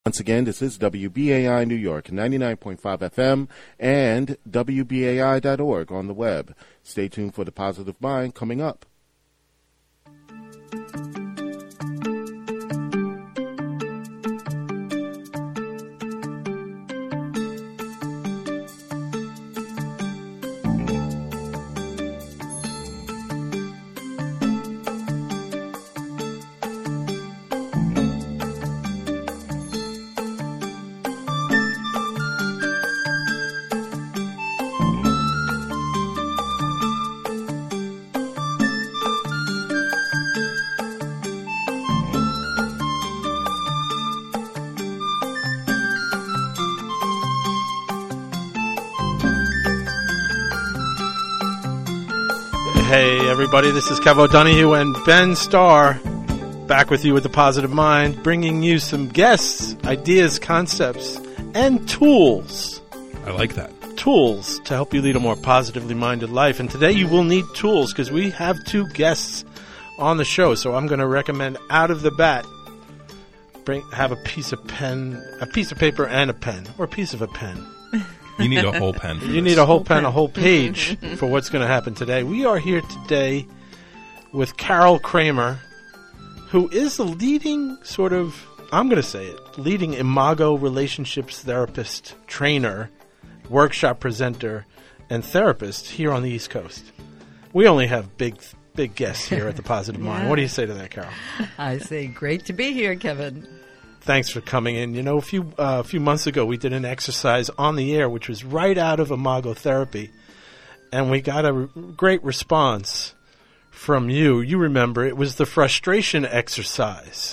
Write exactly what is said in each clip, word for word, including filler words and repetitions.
Once again, this is W B A I New York, ninety-nine point five F M, and W B A I dot org on the web. Stay tuned for The Positive Mind coming up. Hey everybody, this is Kev O'Donoghue and Ben Starr, back with you with The Positive Mind, bringing you some guests, ideas, concepts, and tools. I like that. Tools to help you lead a more positively minded life. And today you will need tools because we have two guests on the show. So I'm going to recommend out of the bat, bring have a piece of pen, a piece of paper and a pen, or a piece of a pen. You need a whole pen. For you this. need a whole pen, a whole page for what's going to happen today. We are here today with Carol Kramer, who is the leading sort of, I'm going to say it, leading Imago relationships therapist, trainer, workshop presenter, and therapist here on the East Coast. We only have big, big guests here at The Positive Mind. Yeah. What do you say to that, Carol? I say great to be here, Kevin. Thanks for coming in. You know, a few uh, a few months ago, we did an exercise on the air, which was right out of Imago therapy, and we got a r- great response from you. You remember, it was the frustration exercise.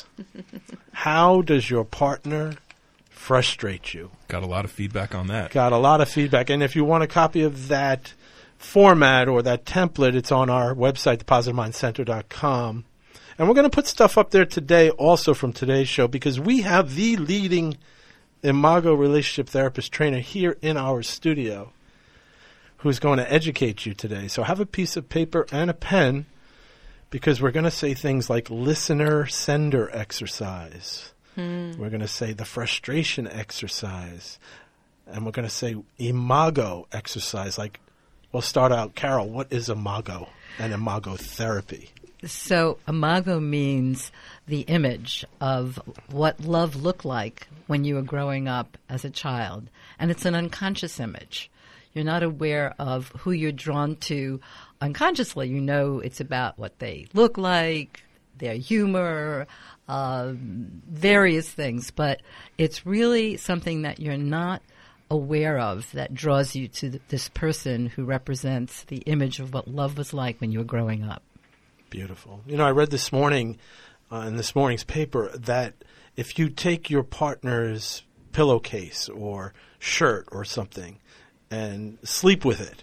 How does your partner frustrate you? Got a lot of feedback on that. Got a lot of feedback, and if you want a copy of that format or that template, it's on our website, the positive mind center dot com. And we're going to put stuff up there today also from today's show because we have the leading Imago relationship therapist trainer here in our studio who's going to educate you today. So have a piece of paper and a pen because we're going to say things like listener-sender exercise. Hmm. We're going to say the frustration exercise. And we're going to say Imago exercise. Like, we'll start out, Carol, what is Imago and Imago therapy? So Imago means the image of what love looked like when you were growing up as a child. And it's an unconscious image. You're not aware of who you're drawn to unconsciously. You know it's about what they look like, their humor, uh, various things. But it's really something that you're not aware of that draws you to th- this person who represents the image of what love was like when you were growing up. Beautiful. You know, I read this morning uh, in this morning's paper that if you take your partner's pillowcase or shirt or something and sleep with it,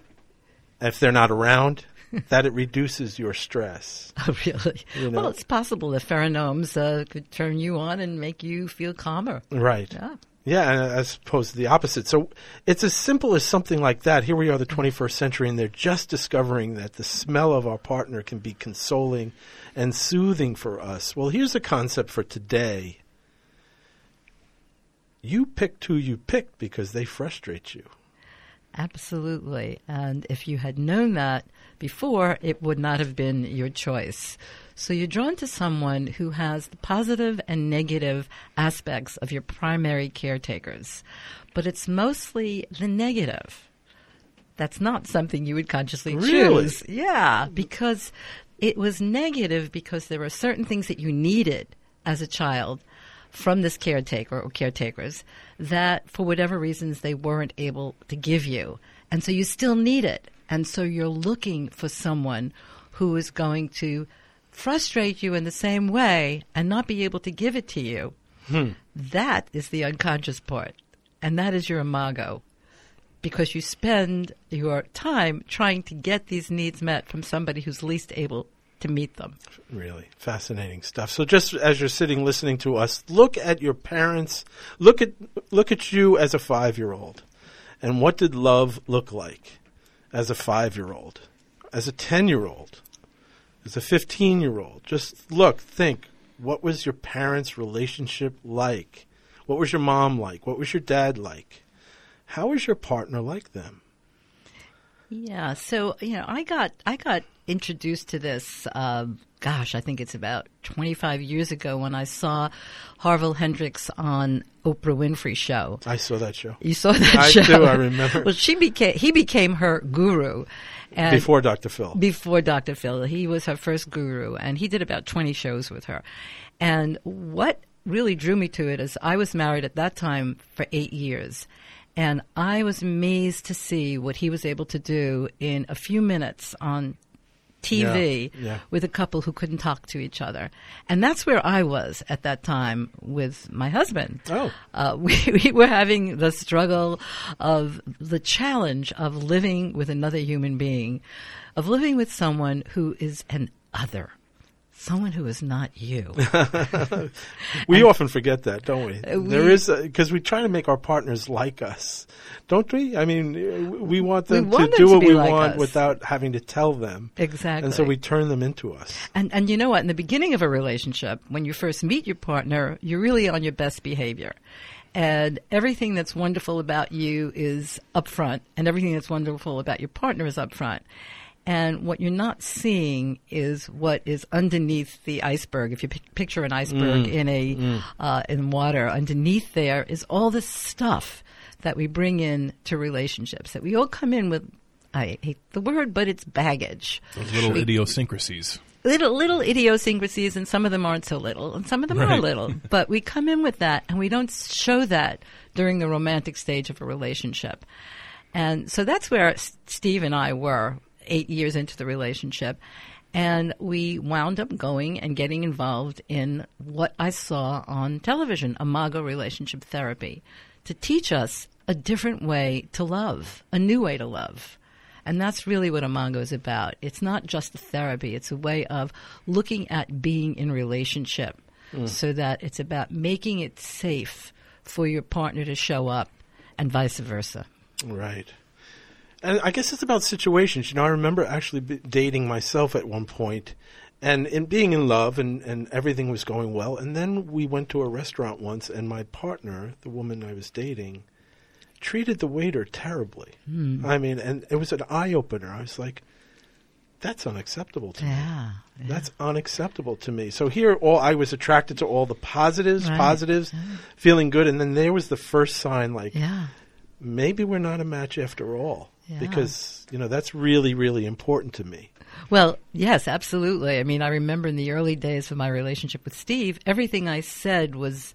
if they're not around, that it reduces your stress. Oh, really? You know? Well, it's possible that pheromones uh, could turn you on and make you feel calmer. Right. Yeah. Yeah, and as opposed to the opposite. So it's as simple as something like that. Here we are, the twenty-first century, and they're just discovering that the smell of our partner can be consoling and soothing for us. Well, here's a concept for today. You picked who you picked because they frustrate you. Absolutely. And if you had known that before, it would not have been your choice. So you're drawn to someone who has the positive and negative aspects of your primary caretakers, but it's mostly the negative. That's not something you would consciously Really? choose. Yeah, because it was negative because there were certain things that you needed as a child from this caretaker or caretakers that for whatever reasons they weren't able to give you. And so you still need it. And so you're looking for someone who is going to frustrate you in the same way and not be able to give it to you. Hmm. That is the unconscious part. And that is your imago. Because you spend your time trying to get these needs met from somebody who's least able to meet them. Really fascinating stuff. So just as you're sitting listening to us, look at your parents, look at look at you as a five-year-old. And what did love look like as a five-year-old, as a ten-year-old, as a fifteen-year-old? Just look, think, what was your parents' relationship like? What was your mom like? What was your dad like? How is your partner like them? Yeah, so you know, I got I got introduced to this. Uh, gosh, I think it's about twenty-five years ago when I saw Harville Hendrix on Oprah Winfrey show. I saw that show. You saw that I show? I do. I remember. Well, she became he became her guru. And before Doctor Phil. Before Doctor Phil, he was her first guru, and he did about twenty shows with her. And what really drew me to it is I was married at that time for eight years. And I was amazed to see what he was able to do in a few minutes on T V yeah, yeah. with a couple who couldn't talk to each other. And that's where I was at that time with my husband. Oh. Uh, we, we were having the struggle of the challenge of living with another human being, of living with someone who is an other. Someone who is not you. we and, often forget that, don't we? we there is, because we try to make our partners like us, don't we? I mean, we want them we want to them do to what we like want us. Without having to tell them. Exactly. And so we turn them into us. And and you know what? In the beginning of a relationship, when you first meet your partner, you're really on your best behavior. And everything that's wonderful about you is up front, and everything that's wonderful about your partner is up front. And what you're not seeing is what is underneath the iceberg. If you p- picture an iceberg mm. in a mm. uh, in water, underneath there is all this stuff that we bring in to relationships. That we all come in with. I hate the word, but it's baggage. Those little we, idiosyncrasies. Little little idiosyncrasies, and some of them aren't so little, and some of them right. are little. But we come in with that, and we don't show that during the romantic stage of a relationship. And so that's where S- Steve and I were. Eight years into the relationship, and we wound up going and getting involved in what I saw on television, Imago Relationship Therapy, to teach us a different way to love, a new way to love. And that's really what Imago is about. It's not just a therapy. It's a way of looking at being in relationship mm. so that it's about making it safe for your partner to show up and vice versa. Right. And I guess it's about situations. You know, I remember actually b- dating myself at one point and in being in love and, and everything was going well. And then we went to a restaurant once and my partner, the woman I was dating, treated the waiter terribly. Mm. I mean, and it was an eye-opener. I was like, that's unacceptable to yeah, me. yeah. That's unacceptable to me. So here, all I was attracted to all the positives, right. positives, yeah. feeling good. And then there was the first sign like, yeah. maybe we're not a match after all. Yeah. Because, you know, that's really, really important to me. Well, yes, absolutely. I mean, I remember in the early days of my relationship with Steve, everything I said was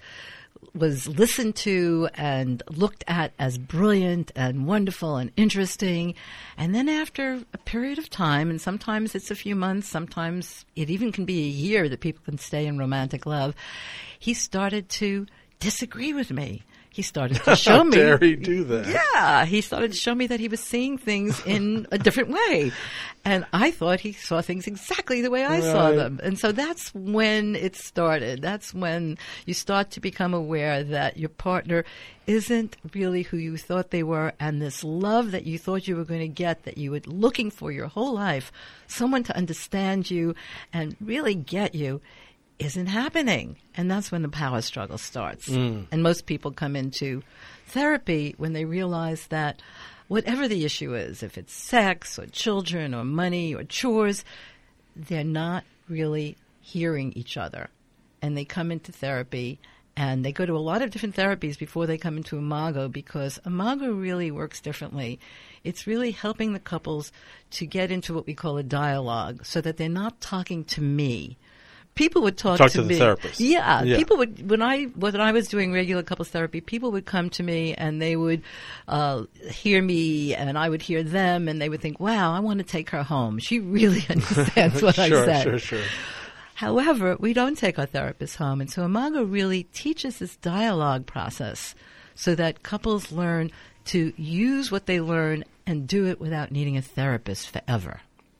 was listened to and looked at as brilliant and wonderful and interesting. And then after a period of time, and sometimes it's a few months, sometimes it even can be a year that people can stay in romantic love, he started to disagree with me. He started to show How me. dare he do that? Yeah, he started to show me that he was seeing things in a different way. And I thought he saw things exactly the way I right. saw them. And so that's when it started. That's when you start to become aware that your partner isn't really who you thought they were. And this love that you thought you were going to get, that you were looking for your whole life, someone to understand you and really get you, isn't happening. And that's when the power struggle starts. Mm. And most people come into therapy when they realize that whatever the issue is, if it's sex or children or money or chores, they're not really hearing each other. And they come into therapy and they go to a lot of different therapies before they come into Imago, because Imago really works differently. It's really helping the couples to get into what we call a dialogue so that they're not talking to me. People would talk, talk to, to me. the therapist. Yeah, yeah, people would. When I when I was doing regular couples therapy, people would come to me and they would uh, hear me, and I would hear them, and they would think, "Wow, I want to take her home. She really understands what sure, I said." Sure, sure, sure. However, we don't take our therapists home, and so Imago really teaches this dialogue process so that couples learn to use what they learn and do it without needing a therapist forever.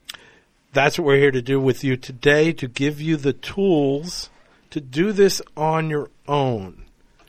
That's what we're here to do with you today, to give you the tools to do this on your own.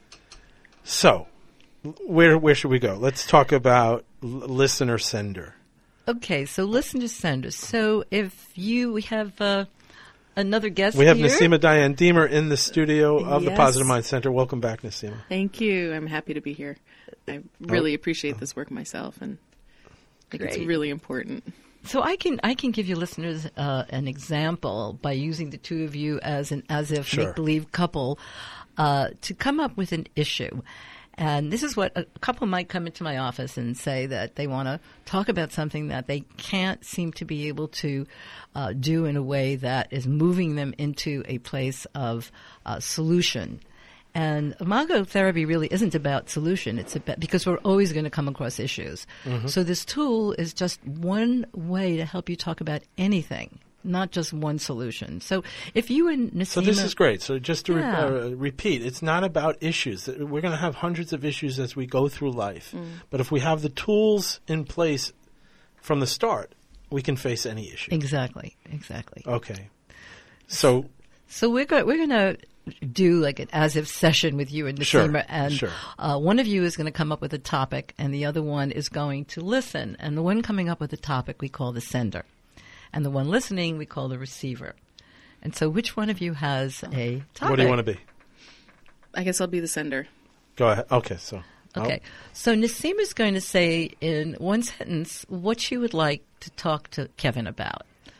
So, where where should we go? Let's talk about l- listener sender. Okay, so listener sender. So if you we have uh, another guest We have here. Naseema Diane Deemer in the studio of the Yes. Positive Mind Center. Welcome back, Naseema. Thank you. I'm happy to be here. I really Oh. appreciate this work myself, and I think it's Great. really important. So I can I can give your listeners uh, an example by using the two of you as an as if Sure. make believe couple uh, to come up with an issue. And this is what a couple might come into my office and say that they want to talk about something that they can't seem to be able to uh, do in a way that is moving them into a place of uh, solution. And Imago therapy really isn't about solution. It's about, because we're always going to come across issues. Mm-hmm. So this tool is just one way to help you talk about anything, not just one solution. So if you and Naseema... So this is great. So just to re- Yeah. uh, repeat, it's not about issues. We're going to have hundreds of issues as we go through life. But if we have the tools in place from the start, we can face any issue. Exactly, exactly. Okay. So So we're go- we're going to do like an as-if session with you and Naseema, Sure, and sure. Uh, one of you is going to come up with a topic, and the other one is going to listen. And the one coming up with the topic we call the sender, and the one listening we call the receiver. And so, which one of you has a topic? what do you want to be? I guess I'll be the sender. Go ahead. Okay. So Okay. So Naseema is going to say in one sentence what she would like to talk to Kevin about.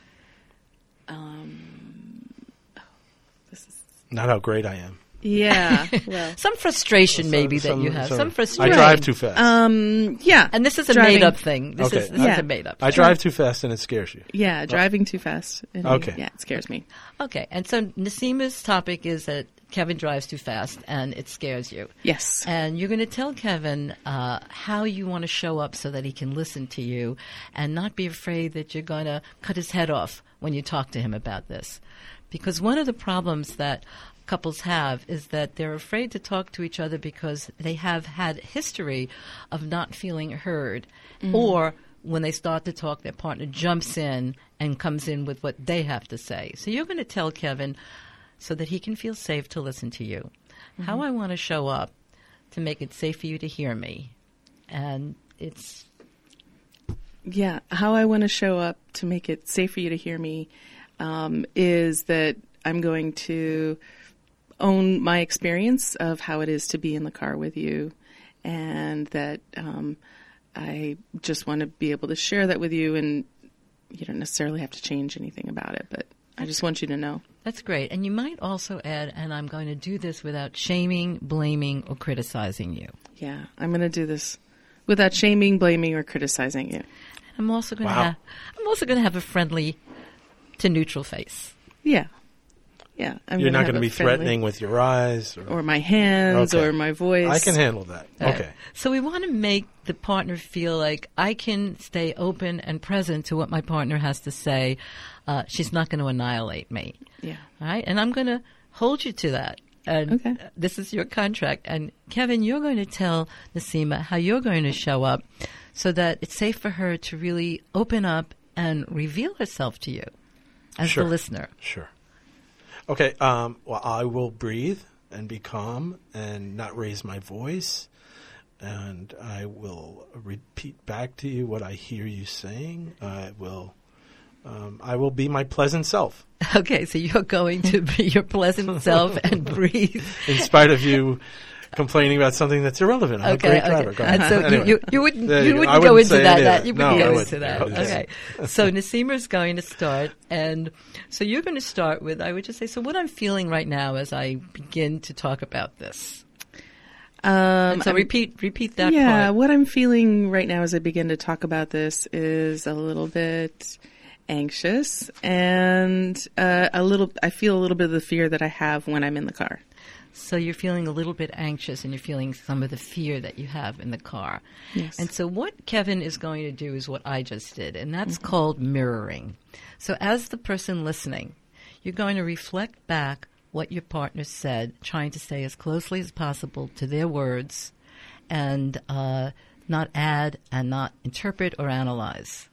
This is not how great I am. yeah. Well, Some frustration, maybe, Some- that you have. some- Some I frustration. drive too fast. um, yeah. And this is a Driving- made-up thing. This Okay. is, this Yeah. is a made-up. I drive too fast and it scares you. Yeah, driving too fast. And Okay. Yeah, it scares me. Okay. And so Naseema's topic is that Kevin drives too fast and it scares you. Yes. And you're going to tell Kevin uh, how you want to show up so that he can listen to you and not be afraid that you're going to cut his head off when you talk to him about this. Because one of the problems that couples have is that they're afraid to talk to each other because they have had history of not feeling heard. Or when they start to talk, their partner jumps in and comes in with what they have to say. So you're going to tell Kevin so that he can feel safe to listen to you. How I want to show up to make it safe for you to hear me. And it's Yeah, how I want to show up to make it safe for you to hear me um, is that I'm going to own my experience of how it is to be in the car with you, and that um, I just want to be able to share that with you, and you don't necessarily have to change anything about it, but I just want you to know. That's great. And you might also add, and I'm going to do this without shaming, blaming, or criticizing you. Yeah, I'm going to do this without shaming, blaming, or criticizing you. I'm also going to Wow. have I'm also going to have a friendly to neutral face. Yeah. Yeah. I'm You're gonna not have going to a be friendly- threatening with your eyes. Or, Or my hands, Okay. or my voice. I can handle that. All right. Okay. So we want to make the partner feel like I can stay open and present to what my partner has to say. Uh, she's not going to annihilate me. Yeah. All right? And I'm going to hold you to that. And Okay. uh, this is your contract. And Kevin, you're going to tell Naseema how you're going to show up so that it's safe for her to really open up and reveal herself to you as Sure. the listener. Sure. Okay. Um, well, I will breathe and be calm and not raise my voice. And I will repeat back to you what I hear you saying. I will, um, I will be my pleasant self, Okay, so you're going to be your pleasant self and breathe. in spite of you complaining about something that's irrelevant. I'm Okay, a great okay. driver. Go ahead. And so you, Anyway. you, you wouldn't, There you you go. wouldn't I go wouldn't into say that. any of that that. you No, wouldn't I go wouldn't. into that. I wouldn't. Okay. So Naseema's going to start, and so you're going to start with, I would just say, so what I'm feeling right now as I begin to talk about this. Um, And so I'm- repeat, repeat that yeah, part. what I'm feeling right now as I begin to talk about this is a little bit anxious and uh, a little. I feel a little bit of the fear that I have when I'm in the car. So you're feeling a little bit anxious, and you're feeling some of the fear that you have in the car. Yes. And so what Kevin is going to do is what I just did, and that's Mm-hmm. called mirroring. So as the person listening, you're going to reflect back what your partner said, trying to stay as closely as possible to their words and uh, not add and not interpret or analyze.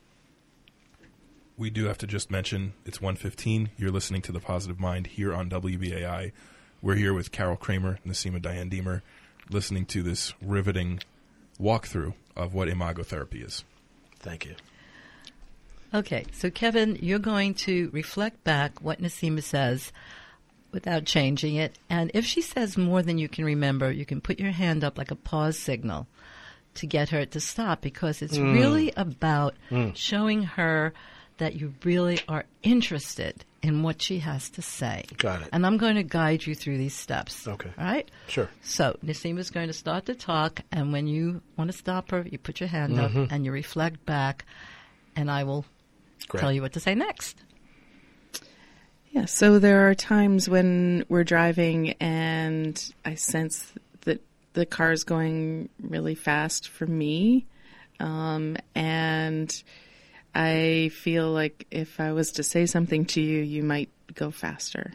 We do have to just mention it's one fifteen. You're listening to The Positive Mind here on W B A I. We're here with Carol Kramer, Naseema Diane Deemer, listening to this riveting walkthrough of what imago therapy is. Thank you. Okay, so Kevin, you're going to reflect back what Nasima says without changing it. And if she says more than you can remember, you can put your hand up like a pause signal to get her to stop, because it's mm. really about mm. showing her that you really are interested in what she has to say. Got it. And I'm going to guide you through these steps. Okay. All right? Sure. So Nasima's going to start to talk, and when you want to stop her, you put your hand mm-hmm. up and you reflect back, and I will Great. tell you what to say next. Yeah, so there are times when we're driving and I sense that the car is going really fast for me, um, and I feel like if I was to say something to you, you might go faster.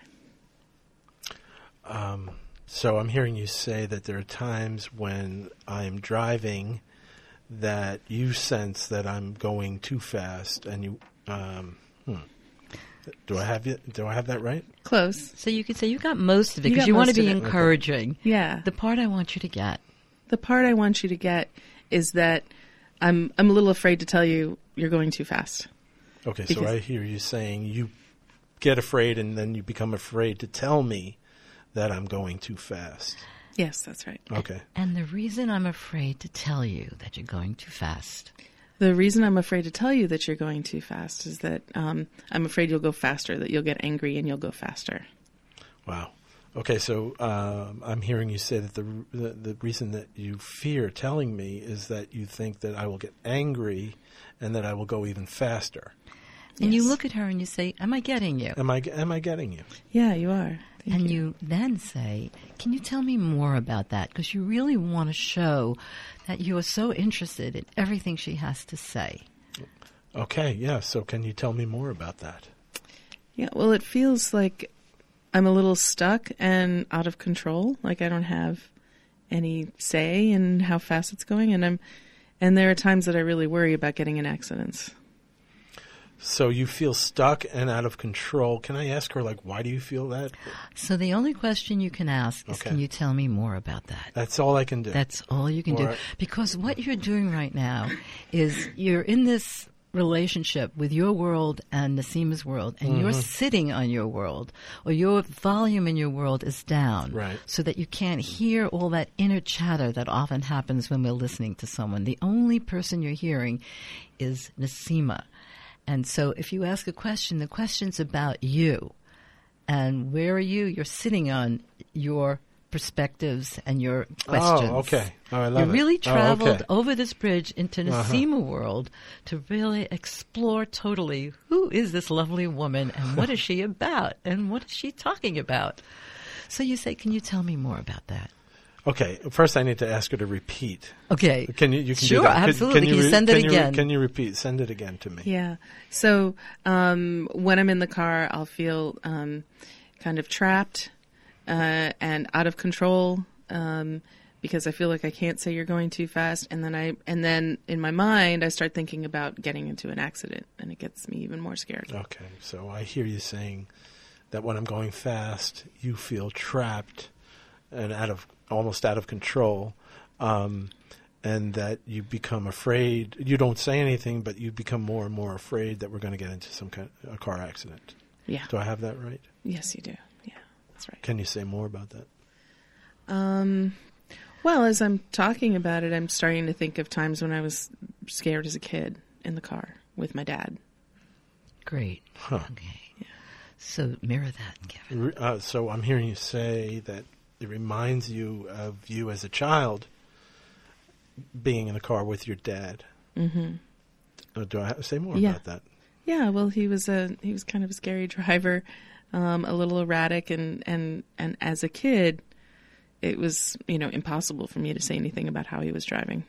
Um, so I'm hearing you say that there are times when I'm driving that you sense that I'm going too fast, and you. Um, hmm. Do I have it? Do I have that right? Close. So you could say you got most of it You because got you, want to most be of it. encouraging. Yeah. The part I want you to get. The part I want you to get is that I'm I'm a little afraid to tell you you're going too fast. Okay, so Because- I hear you saying you get afraid and then you become afraid to tell me that I'm going too fast. Yes, that's right. Okay. And the reason I'm afraid to tell you that you're going too fast. The reason I'm afraid to tell you that you're going too fast is that um, I'm afraid you'll go faster, that you'll get angry and you'll go faster. Wow. Okay, so um, I'm hearing you say that the, the the reason that you fear telling me is that you think that I will get angry and that I will go even faster. And you Yes. look at her and you say, am I getting you? Am I am I getting you? Yeah, you are. Thank And you then say, can you tell me more about that? Because you really want to show that you are so interested in everything she has to say. Okay, yeah. So can you tell me more about that? Yeah, well, it feels like I'm a little stuck and out of control. Like I don't have any say in how fast it's going, and I'm, and there are times that I really worry about getting in accidents. So you feel stuck and out of control. Can I ask her, like, why do you feel that? So the only question you can ask is, Okay. can you tell me more about that? That's all I can do. That's all you can do. Or- Because what you're doing right now is you're in this relationship with your world and Nasima's world, and Mm-hmm. you're sitting on your world, or your volume in your world is down, Right. so that you can't hear all that inner chatter that often happens when we're listening to someone. The only person you're hearing is Nasima. And so if you ask a question, the question's about you. And where are you? You're sitting on your perspectives and your questions. Oh, okay. Oh, I love You it. really Oh, traveled okay. over this bridge into Nasima world to really explore totally who is this lovely woman and what is she about and what is she talking about. So you say, can you tell me more about that? Okay, first I need to ask her to repeat. Okay. Can you? You can Sure, do that. Can- absolutely. Can you re- send it can you re- again? can you repeat? Send it again to me. Yeah. So um, when I'm in the car, I'll feel um, kind of trapped uh, and out of control um, because I feel like I can't say you're going too fast, and then I and then in my mind I start thinking about getting into an accident, and it gets me even more scared. Okay, so I hear you saying that when I'm going fast, you feel trapped and out of almost out of control, um, and that you become afraid. You don't say anything, but you become more and more afraid that we're going to get into some kind of a car accident. Yeah. Do I have that right? Yes, you do. Yeah, that's right. Can you say more about that? Um, well, as I'm talking about it, I'm starting to think of times when I was scared as a kid in the car with my dad. Great. Huh. Okay. So mirror that, Kevin. Re- Uh, so I'm hearing you say that it reminds you of you as a child being in a car with your dad. Mm-hmm. Uh, do I have to say more Yeah. about that? Yeah, well, he was a he was kind of a scary driver, um, a little erratic, and, and, and as a kid, it was you know impossible for me to say anything about how he was driving.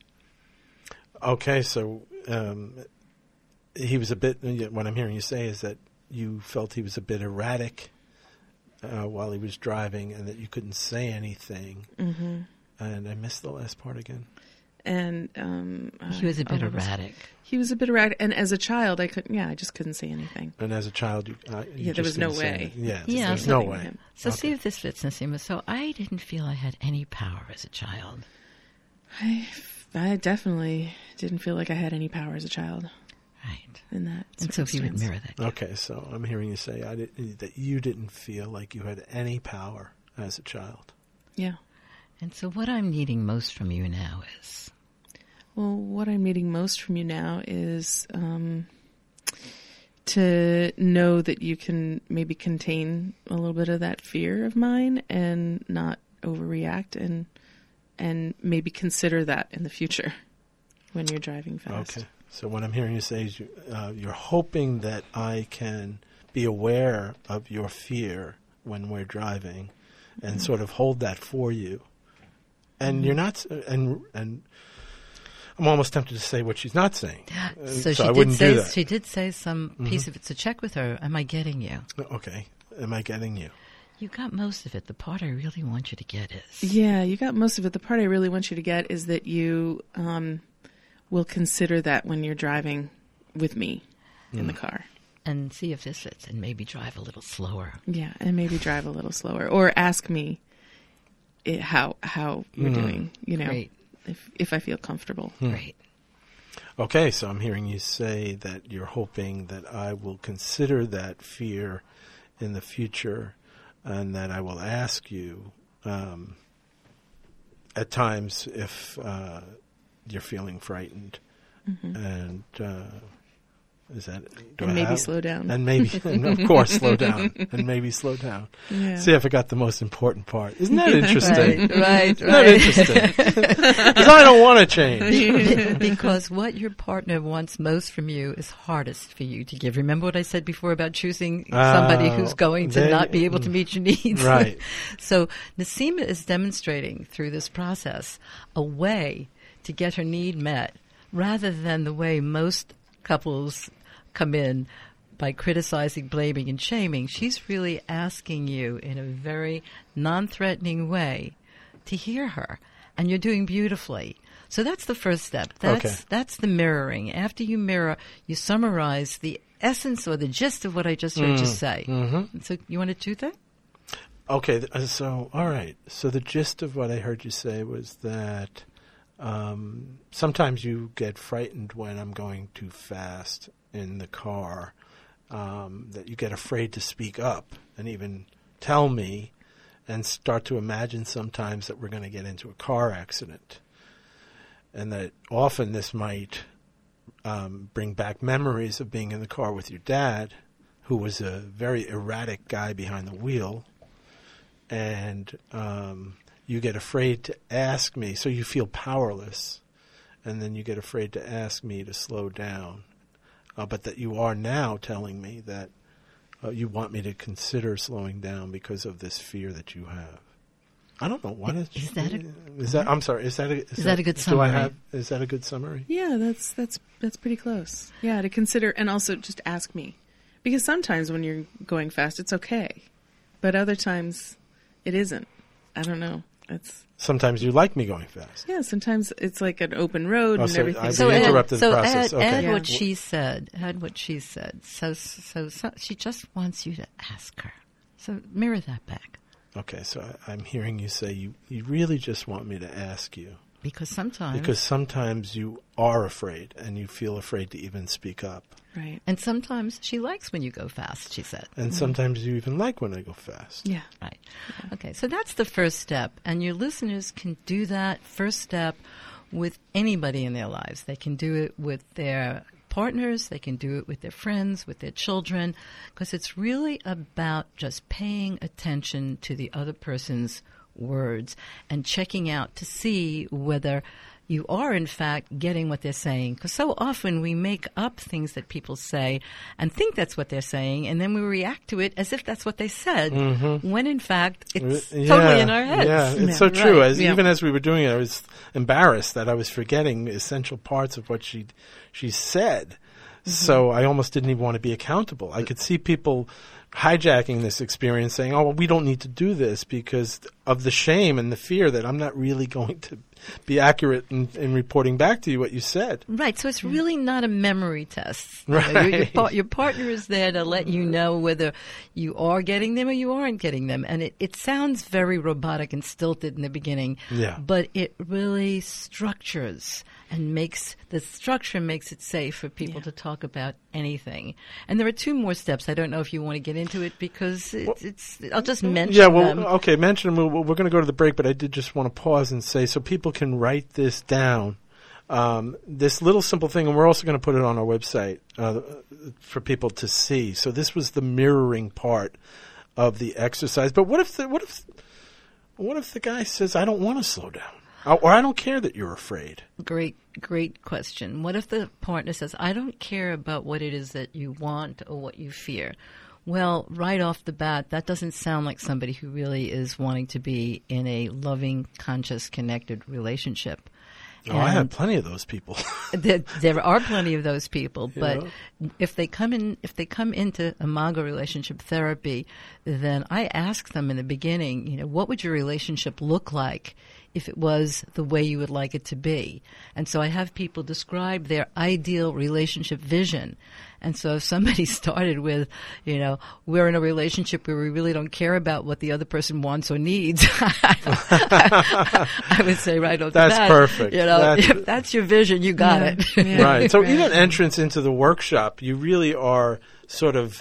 Okay, so um, he was a bit. What I'm hearing you say is that you felt he was a bit erratic uh, while he was driving, and that you couldn't say anything. Mm-hmm. And I missed the last part again. And um, He was a bit uh, what was- erratic. He was a bit erratic, and as a child, I couldn't. Yeah, I just couldn't say anything. And as a child, you, uh, you Yeah, there just was no didn't say way. anything. Yeah, Yeah, there's so- no Nothing with way. him. So Okay. see if this fits, Nasima. So I didn't feel I had any power as a child. I, I definitely didn't feel like I had any power as a child. Right. in that And so if you would circumstance. mirror that. Okay, so I'm hearing you say I did, that you didn't feel like you had any power as a child. Yeah. And so what I'm needing most from you now is, Well, what I'm needing most from you now is um, to know that you can maybe contain a little bit of that fear of mine and not overreact, and and maybe consider that in the future when you're driving fast. Okay. So what I'm hearing you say is you, uh, you're hoping that I can be aware of your fear when we're driving and sort of hold that for you. And Mm-hmm. you're not, and and I'm almost tempted to say what she's not saying. Uh, so, she I did wouldn't say do that. she did say some piece of it. So check with her. Am I getting you? Okay. Am I getting you? You got most of it. The part I really want you to get is Yeah, you got most of it. The part I really want you to get is that you um, will consider that when you're driving with me in the car. and see if this fits, and maybe drive a little slower. Yeah, and maybe drive a little slower, or ask me it, how how you're doing. You know, Great. if if I feel comfortable. Great. Okay, so I'm hearing you say that you're hoping that I will consider that fear in the future, and that I will ask you um, at times if uh, you're feeling frightened, and uh, is that do And I maybe have- slow down. and maybe and of course slow down, and maybe slow down. Yeah. See, I forgot the most important part. Isn't that interesting? Right, right, Isn't that right. interesting? Because I don't want to change. Because what your partner wants most from you is hardest for you to give. Remember what I said before about choosing somebody Oh, who's going to they- not be able to meet your needs? Right. So Nasima is demonstrating through this process a way to get her need met rather than the way most couples come in by criticizing, blaming, and shaming. She's really asking you in a very non-threatening way to hear her, and you're doing beautifully. So that's the first step. That's Okay. that's the mirroring. After you mirror, you summarize the essence or the gist of what I just heard you say. Mm-hmm. So you want to do that? Okay, th- uh, so all right. So the gist of what I heard you say was that um, sometimes you get frightened when I'm going too fast in the car, um, that you get afraid to speak up and even tell me, and start to imagine sometimes that we're going to get into a car accident, and that often this might um, bring back memories of being in the car with your dad, who was a very erratic guy behind the wheel. And um, you get afraid to ask me, so you feel powerless, and then you get afraid to ask me to slow down. Uh, but that you are now telling me that uh, you want me to consider slowing down because of this fear that you have. I don't know what is. Is that a- is that? I'm sorry. Is that a? Is, Is that a good Do I summary? have? Is that a good summary? Yeah, that's that's that's pretty close. Yeah, to consider, and also just ask me, because sometimes when you're going fast, it's okay, but other times it isn't. I don't know. It's Sometimes you like me going fast. yeah. Sometimes it's like an open road Oh, and so everything. I- So We add, interrupted the so process. add, Okay. add Yeah. what she said. Add what she said. So, so, so she just wants you to ask her. So mirror that back, Okay, so I, I'm hearing you say you, you really just want me to ask you. because sometimes, Because sometimes you are afraid and you feel afraid to even speak up. right. and sometimes she likes when you go fast. She said. And sometimes you even like when I go fast. Yeah. Right. Okay, so that's the first step. And your listeners can do that first step with anybody in their lives. They can do it with their partners, they can do it with their friends, with their children, because it's really about just paying attention to the other person's words and checking out to see whether you are, in fact, getting what they're saying. Because so often we make up things that people say and think that's what they're saying, and then we react to it as if that's what they said, when, in fact, it's Uh, totally in our heads. Yeah, it's Yeah. so true. Right. As Yeah. Even as we were doing it, I was embarrassed that I was forgetting essential parts of what she she said. So I almost didn't even want to be accountable. I could see people hijacking this experience, saying, oh, well, we don't need to do this because of the shame and the fear that I'm not really going to be accurate in, in reporting back to you what you said. Right. So it's really not a memory test. Right. You know, your, your, par- your partner is there to let you know whether you are getting them or you aren't getting them. And it, it sounds very robotic and stilted in the beginning. Yeah. But it really structures and makes the structure makes it safe for people Yeah. to talk about anything. And there are two more steps. I don't know if you want to get into it because it, Well, it's. I'll just mention Yeah, well, them. okay, mention them. We're, we're going to go to the break, but I did just want to pause and say so people can write this down. Um, this little simple thing, and we're also going to put it on our website uh, for people to see. So this was the mirroring part of the exercise. But what if the, what if what if the guy says, "I don't want to slow down," or "I don't care that you're afraid"? Great, great question. What if the partner says, I don't care about what it is that you want or what you fear? Well, right off the bat, that doesn't sound like somebody who really is wanting to be in a loving, conscious, connected relationship. Oh, I have plenty of those people. there, there are plenty of those people, You but know? if they come in, if they come into Imago relationship therapy, then I ask them in the beginning, you know, what would your relationship look like if it was the way you would like it to be? And so I have people describe their ideal relationship vision. And so if somebody started with, you know, we're in a relationship where we really don't care about what the other person wants or needs, I would say right off the bat. That's perfect. You know, That's- if that's your vision, you got Yeah. it. Yeah. Right. So Right. even entrance into the workshop, you really are sort of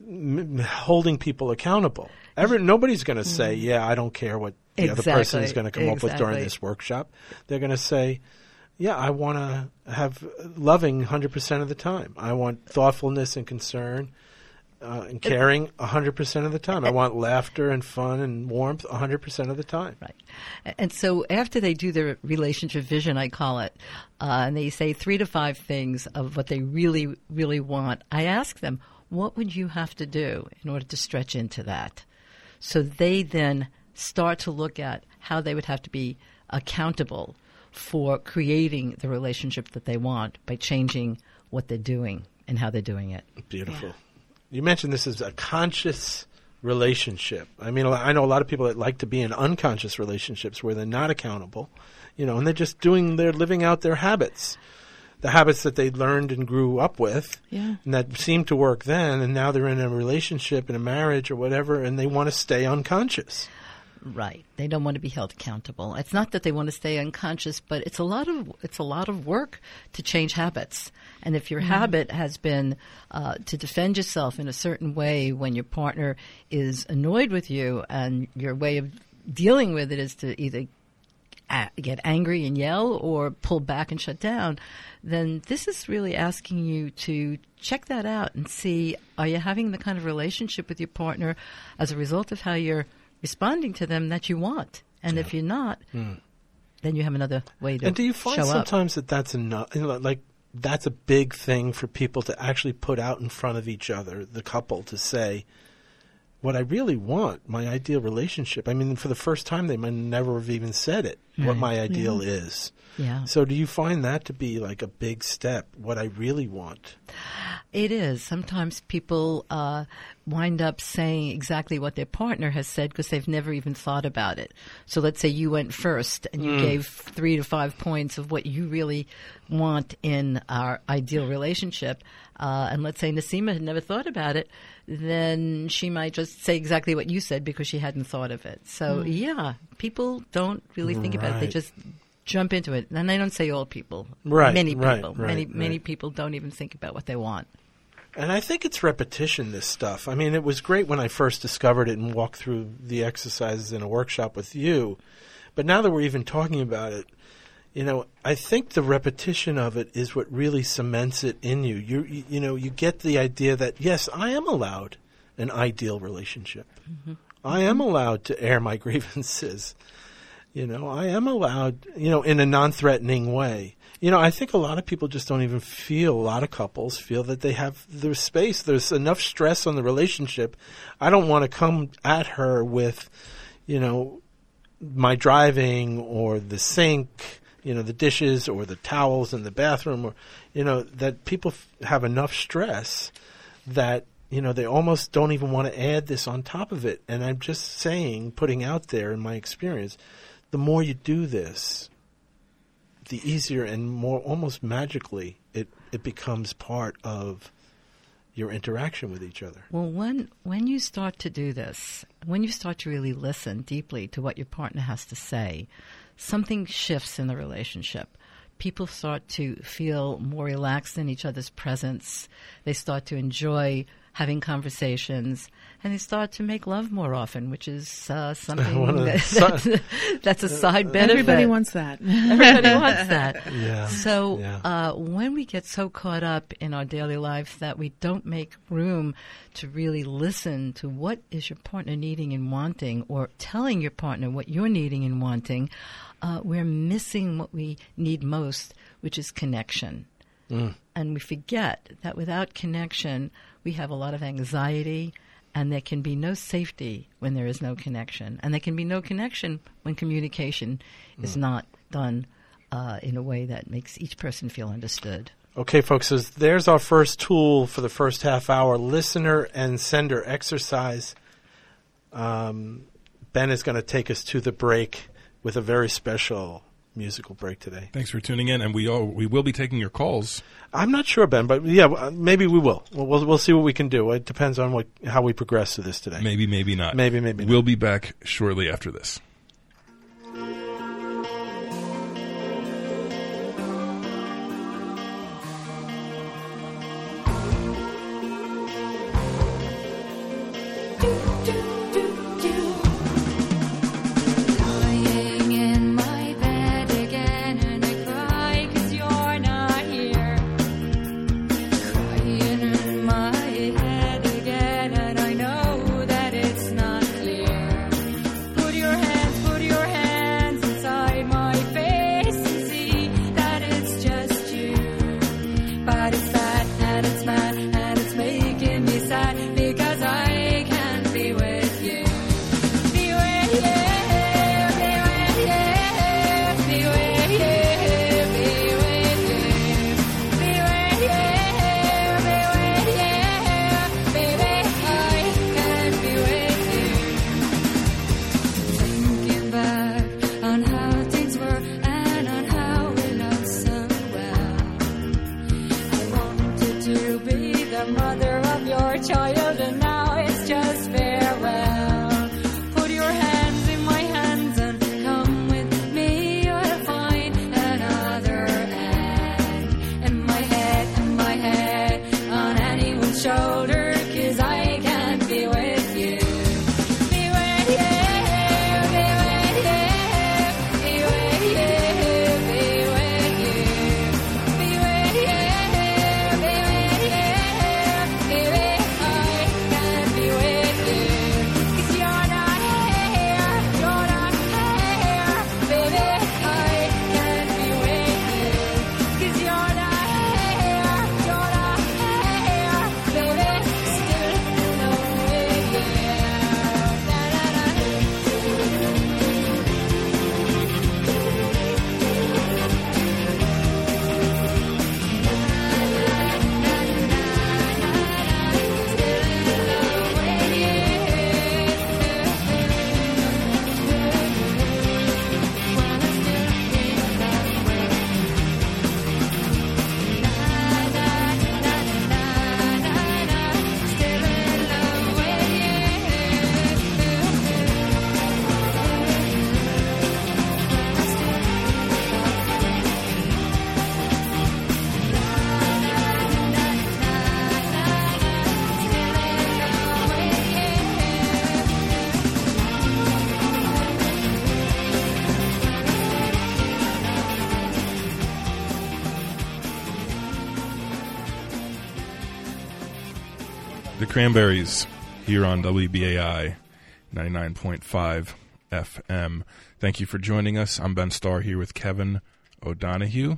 m- holding people accountable. Every, nobody's going to say, yeah, I don't care what the other person Exactly. is going to come up with during Exactly. this workshop. They're going to say, yeah, I want to have loving one hundred percent of the time. I want thoughtfulness and concern uh, and caring one hundred percent of the time. I want laughter and fun and warmth one hundred percent of the time. Right. And so after they do their relationship vision, I call it, uh, and they say three to five things of what they really, really want, I ask them, what would you have to do in order to stretch into that? So they then start to look at how they would have to be accountable for creating the relationship that they want by changing what they're doing and how they're doing it. Beautiful. Yeah. You mentioned this is a conscious relationship. I mean, I know a lot of people that like to be in unconscious relationships where they're not accountable, you know, and they're just doing, they're living out their habits, the habits that they learned and grew up with, Yeah. and that seemed to work then, and now they're in a relationship, in a marriage or whatever, and they want to stay unconscious. Right. They don't want to be held accountable. It's not that they want to stay unconscious, but it's a lot of it's a lot of work to change habits. And if your Mm-hmm. habit has been uh, to defend yourself in a certain way when your partner is annoyed with you, and your way of dealing with it is to either a- get angry and yell or pull back and shut down, then this is really asking you to check that out and see, are you having the kind of relationship with your partner as a result of how you're responding to them that you want? And if you're not, then you have another way to And do you find show up. sometimes that that's enough, you know, like that's a big thing for people to actually put out in front of each other, the couple, to say, what I really want, my ideal relationship. I mean, for the first time, they might never have even said it, what Right. my ideal is. Yeah. So do you find that to be like a big step, what I really want? It is. Sometimes people uh, wind up saying exactly what their partner has said because they've never even thought about it. So let's say you went first and you gave three to five points of what you really want in our ideal relationship. Uh, and let's say Nasima had never thought about it, then she might just say exactly what you said because she hadn't thought of it. So, yeah, people don't really think about it. They Right. just jump into it. And I don't say all people. Right, Many right, people. right, many, right. many people don't even think about what they want. And I think it's repetition, this stuff. I mean, it was great when I first discovered it and walked through the exercises in a workshop with you. But now that we're even talking about it, you know, I think the repetition of it is what really cements it in you. You, you, you know, you get the idea that, yes, I am allowed an ideal relationship. Mm-hmm. I am allowed to air my grievances. You know, I am allowed, you know, in a non-threatening way. You know, I think a lot of people just don't even feel, a lot of couples feel that they have their space. There's enough stress on the relationship. I don't want to come at her with, you know, my driving or the sink, you know, the dishes or the towels in the bathroom, or, you know, that people f- have enough stress that, you know, they almost don't even want to add this on top of it. And I'm just saying, putting out there in my experience, the more you do this, the easier and more almost magically it, it becomes part of your interaction with each other. Well, when when you start to do this, when you start to really listen deeply to what your partner has to say, something shifts in the relationship. People start to feel more relaxed in each other's presence. They start to enjoy having conversations, and they start to make love more often, which is uh, something that, that's, that's a side benefit. Everybody wants that. Everybody wants that. Yeah. So Yeah. Uh, when we get so caught up in our daily lives that we don't make room to really listen to what is your partner needing and wanting, or telling your partner what you're needing and wanting, uh, we're missing what we need most, which is connection. Mm. And we forget that without connection, we have a lot of anxiety, and there can be no safety when there is no connection. And there can be no connection when communication mm. is not done uh, in a way that makes each person feel understood. Okay, folks, so there's our first tool for the first half hour, listener and sender exercise. Um, Ben is going to take us to the break with a very special musical break today. Thanks for tuning in, and we all, we will be taking your calls. I'm not sure, Ben, but yeah, uh, maybe we will. We'll, we'll. We'll see what we can do. It depends on what how we progress through this today. Maybe, maybe not. Maybe, maybe not. We'll be back shortly after this. The Cranberries here on W B A I ninety-nine point five F M. Thank you for joining us. I'm Ben Starr here with Kevin O'Donohue.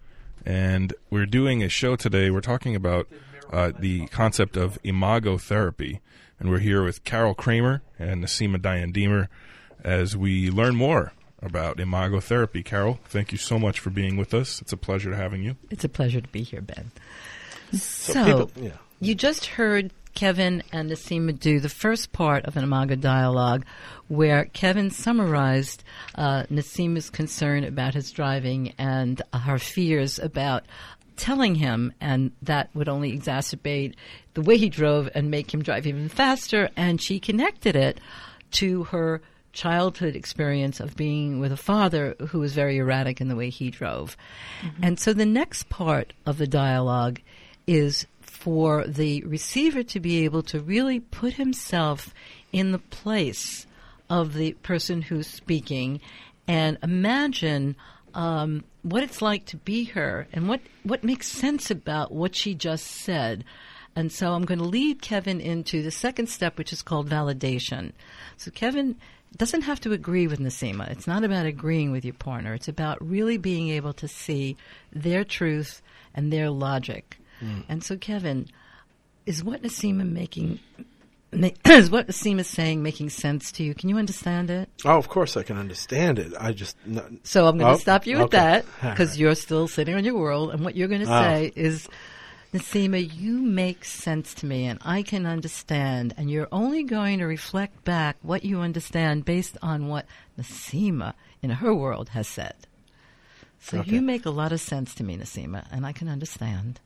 And we're doing a show today. We're talking about uh, the concept of imago therapy. And we're here with Carol Kramer and Naseema Diane-Deemer as we learn more about imago therapy. Carol, thank you so much for being with us. It's a pleasure having you. It's a pleasure to be here, Ben. So, So, people, yeah. you just heard Kevin and Nasima do the first part of an Imago dialogue where Kevin summarized uh, Nasima's concern about his driving and uh, her fears about telling him, and that would only exacerbate the way he drove and make him drive even faster. And she connected it to her childhood experience of being with a father who was very erratic in the way he drove. Mm-hmm. And so the next part of the dialogue is for the receiver to be able to really put himself in the place of the person who's speaking and imagine um, what it's like to be her and what, what makes sense about what she just said. And so I'm going to lead Kevin into the second step, which is called validation. So Kevin doesn't have to agree with Nasima. It's not about agreeing with your partner. It's about really being able to see their truth and their logic. Mm. And so, Kevin, is what Nasima making is what Nasima saying making sense to you? Can you understand it? Oh, of course I can understand it. I just no, so I'm going to oh, stop you at okay. that because you're still sitting on your world, and what you're going to oh. say is, Nasima, you make sense to me, and I can understand, and you're only going to reflect back what you understand based on what Nasima in her world has said. So okay. you make a lot of sense to me, Nasima, and I can understand.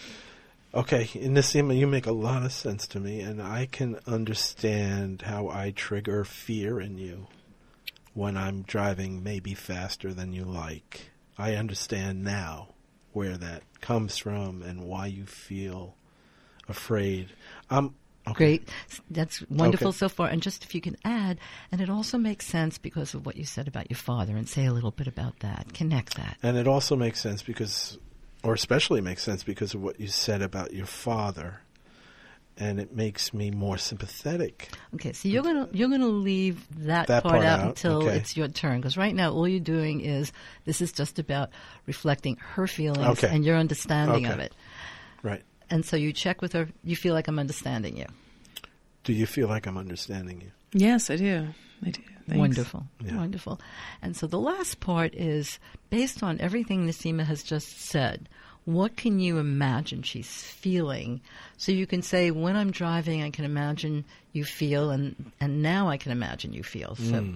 Okay, Nasima, you make a lot of sense to me, and I can understand how I trigger fear in you when I'm driving maybe faster than you like. I understand now where that comes from and why you feel afraid. Um, okay. Great. That's wonderful okay. so far. And just if you can add, and it also makes sense because of what you said about your father, and say a little bit about that. Connect that. And it also makes sense because, or especially makes sense because of what you said about your father. And it makes me more sympathetic. Okay, so you're gonna you're gonna leave that, that part, part out, out until okay. it's your turn, because right now all you're doing is this is just about reflecting her feelings okay. and your understanding okay. of it. Right. And so you check with her. You feel like I'm understanding you. Do you feel like I'm understanding you? Yes, I do. I do. Thanks. Wonderful, Yeah. wonderful. And so the last part is based on everything Nasima has just said. What can you imagine she's feeling? So you can say, when I'm driving, I can imagine you feel, and, and now I can imagine you feel. So, mm.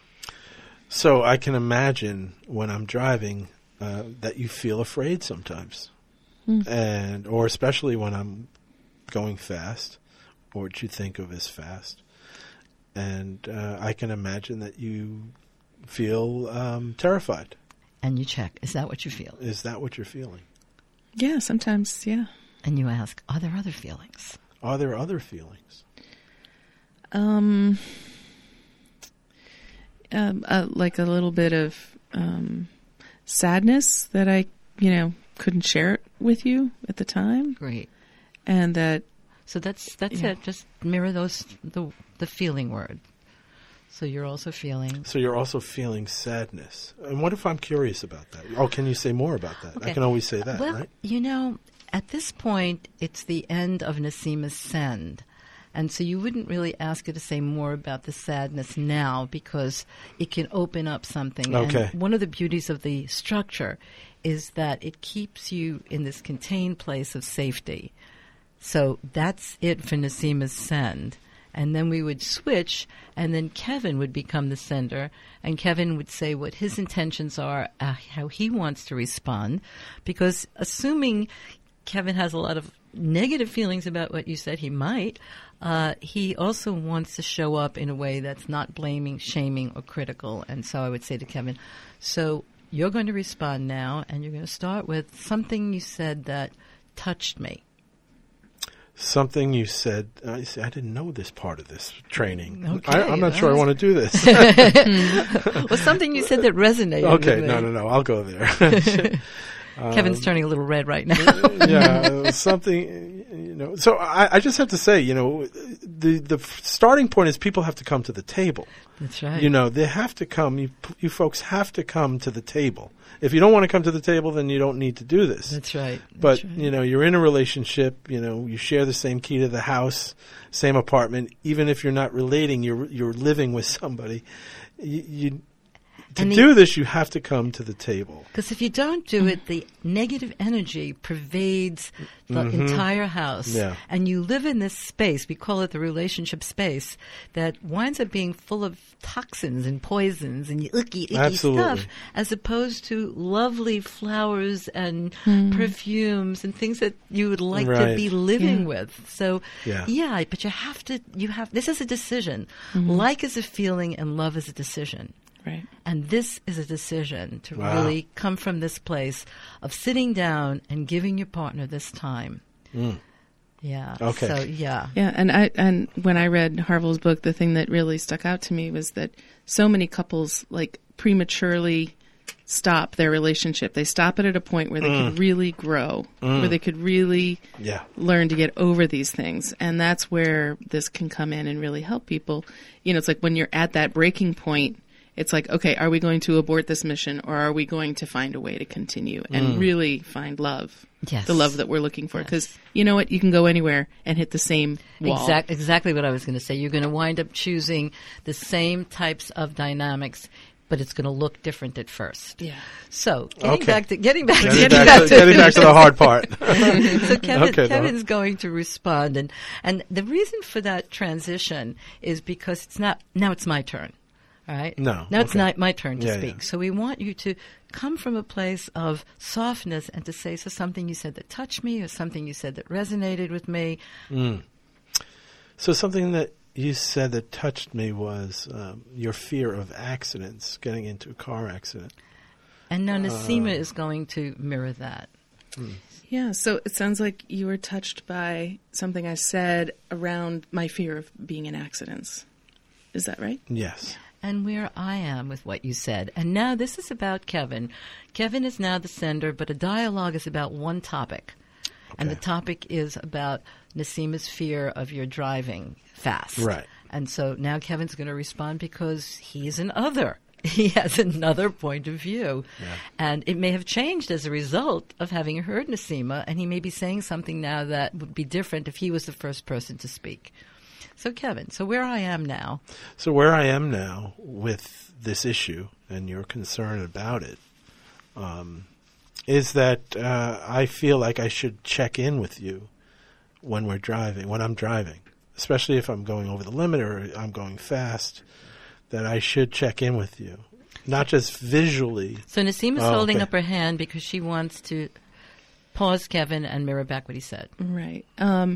so I can imagine when I'm driving uh, that you feel afraid sometimes, mm. and or especially when I'm going fast, or what you think of as fast. And uh, I can imagine that you feel um, terrified. And you check, is that what you feel? Is that what you're feeling? Yeah, sometimes, yeah. And you ask, are there other feelings? Are there other feelings? Um, um uh, like a little bit of um, sadness that I, you know, couldn't share it with you at the time. Great. And that. So that's that's yeah. it. Just mirror those the the feeling word. So you're also feeling. So you're also feeling sadness. And what if I'm curious about that? Oh, can you say more about that? Okay. I can always say that, well, right? You know, at this point, it's the end of Nasima's send. And so you wouldn't really ask her to say more about the sadness now because it can open up something. Okay. And one of the beauties of the structure is that it keeps you in this contained place of safety. So that's it for Nasima's send. And then we would switch, and then Kevin would become the sender, and Kevin would say what his intentions are, uh, how he wants to respond, because assuming Kevin has a lot of negative feelings about what you said, he might, uh, he also wants to show up in a way that's not blaming, shaming, or critical. And so I would say to Kevin, so you're going to respond now, and you're going to start with something you said that touched me. Something you said, I see, I didn't know this part of this training. Okay, I, I'm not sure I want to do this. Well, something you said that resonated Okay, with me. no, no, no, I'll go there. Kevin's um, turning a little red right now. yeah, something, you know. So I, I just have to say, you know, the the starting point is people have to come to the table. That's right. You know, they have to come. You you folks have to come to the table. If you don't want to come to the table, then you don't need to do this. That's right. But, That's right. you know, you're in a relationship, you know, you share the same key to the house, same apartment. Even if you're not relating, you're you're living with somebody. You, you to And the- do this, you have to come to the table. Because if you don't do it, the negative energy pervades the entire house. Yeah. And you live in this space, we call it the relationship space, that winds up being full of toxins and poisons and icky, icky Absolutely. stuff, as opposed to lovely flowers and perfumes and things that you would like to Right. be living Yeah. with. So, Yeah. yeah, but you have to, you have, this is a decision. Like is a feeling and love is a decision. Right. And this is a decision to Wow. really come from this place of sitting down and giving your partner this time. Yeah. Okay. So, yeah. Yeah, and I and when I read Harville's book, the thing that really stuck out to me was that so many couples like prematurely stop their relationship. They stop it at a point where they could really grow, where they could really Yeah. learn to get over these things. And that's where this can come in and really help people. You know, it's like when you're at that breaking point, it's like, okay, are we going to abort this mission or are we going to find a way to continue and really find love? Yes. The love that we're looking for. Because you know what? You can go anywhere and hit the same wall. Exact, exactly what I was going to say. You're going to wind up choosing the same types of dynamics, but it's going to look different at first. Yeah. So, getting Okay. back to getting back to Getting back, to, getting back to the hard part. so Kevin, Okay, Kevin's going to respond, and and the reason for that transition is because it's not now it's my turn, all right? No, now it's okay. not my turn to Yeah, speak. yeah. So we want you to come from a place of softness and to say so something you said that touched me, or something you said that resonated with me. So something that you said that touched me was um, your fear of accidents, getting into a car accident. And now Nasima Uh. is going to mirror that. Yeah, so it sounds like you were touched by something I said around my fear of being in accidents. Is that right? Yes. And where I am with what you said. And now this is about Kevin. Kevin is now the sender, but a dialogue is about one topic. And the Okay. topic is about Nasima's fear of your driving fast. Right. And so now Kevin's going to respond because he's an other. He has another point of view. Yeah. And it may have changed as a result of having heard Nasima, and he may be saying something now that would be different if he was the first person to speak. So, Kevin, so where I am now, So where I am now with this issue and your concern about it um, is that uh, I feel like I should check in with you when we're driving, when I'm driving, especially if I'm going over the limit or I'm going fast, that I should check in with you, not just visually. So Nasima's Oh, holding okay. up her hand because she wants to pause Kevin and mirror back what he said. Right. Um,